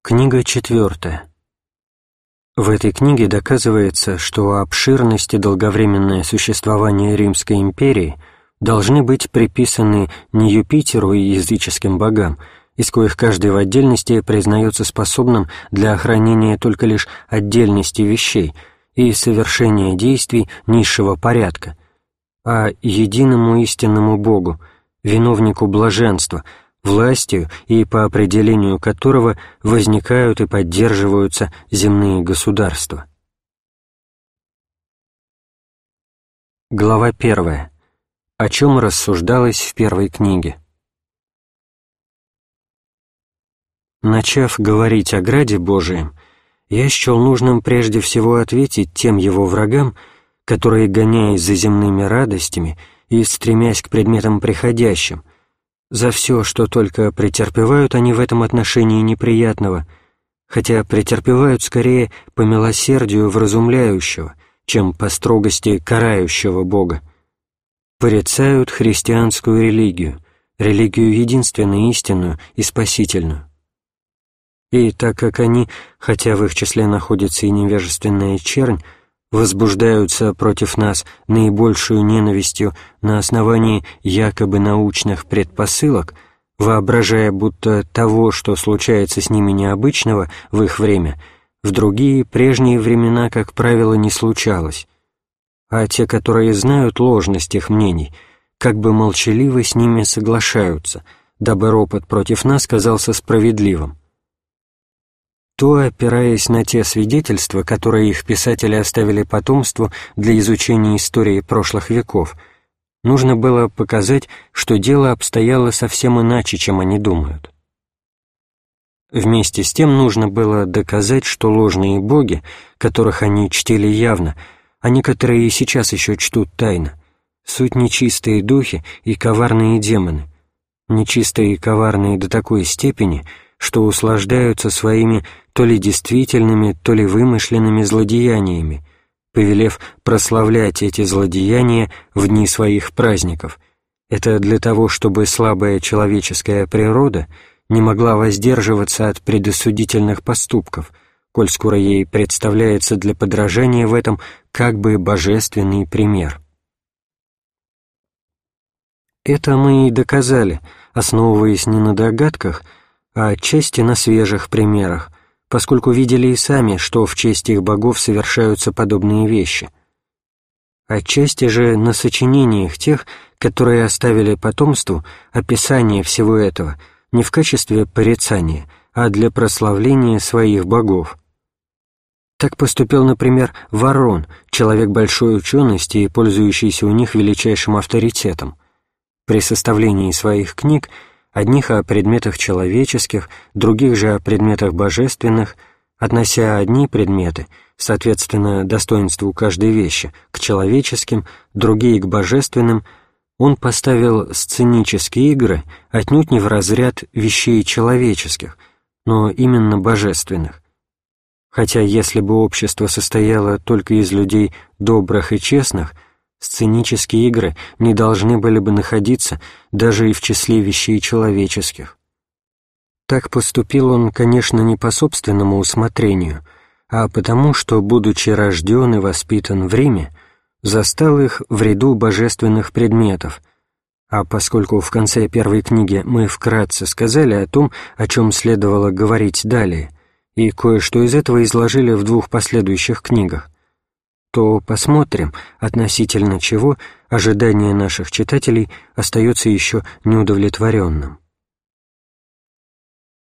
Книга 4. В этой книге доказывается, что обширность и долговременное существование Римской империи должны быть приписаны не Юпитеру и языческим богам, из коих каждый в отдельности признается способным для охранения только лишь отдельности вещей и совершения действий низшего порядка, а единому истинному Богу, виновнику блаженства, властью и по определению которого возникают и поддерживаются земные государства. Глава 1. О чем рассуждалось в первой книге. Начав говорить о граде Божием, я счел нужным прежде всего ответить тем его врагам, которые, гоняясь за земными радостями и стремясь к предметам приходящим, за все, что только претерпевают они в этом отношении неприятного, хотя претерпевают скорее по милосердию вразумляющего, чем по строгости карающего Бога, порицают христианскую религию, религию единственную, истинную и спасительную. И так как они, хотя в их числе находится и невежественная чернь, возбуждаются против нас наибольшую ненавистью на основании якобы научных предпосылок, воображая, будто того, что случается с ними необычного в их время, в другие прежние времена, как правило, не случалось, а те, которые знают ложность их мнений, как бы молчаливо с ними соглашаются, дабы ропот против нас казался справедливым, то, опираясь на те свидетельства, которые их писатели оставили потомству для изучения истории прошлых веков, нужно было показать, что дело обстояло совсем иначе, чем они думают. Вместе с тем нужно было доказать, что ложные боги, которых они чтили явно, а некоторые и сейчас еще чтут тайно, суть нечистые духи и коварные демоны, нечистые и коварные до такой степени, что услаждаются своими то ли действительными, то ли вымышленными злодеяниями, повелев прославлять эти злодеяния в дни своих праздников. Это для того, чтобы слабая человеческая природа не могла воздерживаться от предосудительных поступков, коль скоро ей представляется для подражания в этом как бы божественный пример. Это мы и доказали, основываясь не на догадках, а отчасти на свежих примерах, поскольку видели и сами, что в честь их богов совершаются подобные вещи. Отчасти же на сочинениях тех, которые оставили потомству описание всего этого не в качестве порицания, а для прославления своих богов. Так поступил, например, Варрон, человек большой учености и пользующийся у них величайшим авторитетом. При составлении своих книг одних о предметах человеческих, других же о предметах божественных, относя одни предметы, соответственно, достоинству каждой вещи, к человеческим, другие к божественным, он поставил сценические игры отнюдь не в разряд вещей человеческих, но именно божественных. Хотя если бы общество состояло только из людей добрых и честных, сценические игры не должны были бы находиться даже и в числе вещей человеческих. Так поступил он, конечно, не по собственному усмотрению, а потому, что, будучи рожден и воспитан в Риме, застал их в ряду божественных предметов, а поскольку в конце первой книги мы вкратце сказали о том, о чем следовало говорить далее, и кое-что из этого изложили в двух последующих книгах, то посмотрим, относительно чего ожидание наших читателей остается еще неудовлетворенным.